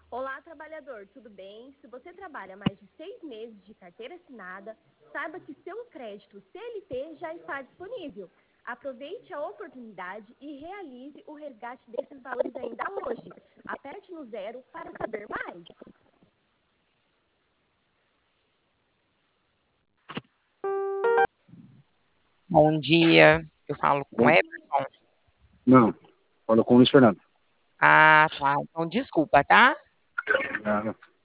Olá, trabalhador, tudo bem? Se você trabalha mais de 6 meses de carteira assinada, saiba que seu crédito CLT já está disponível. Aproveite a oportunidade e realize o resgate desses valores ainda hoje. Aperte no 0 para saber mais. Bom dia, eu falo com o Bom, Emerson. não, fala com o Luiz Fernando. Ah, tá. Então desculpa, tá? Ah,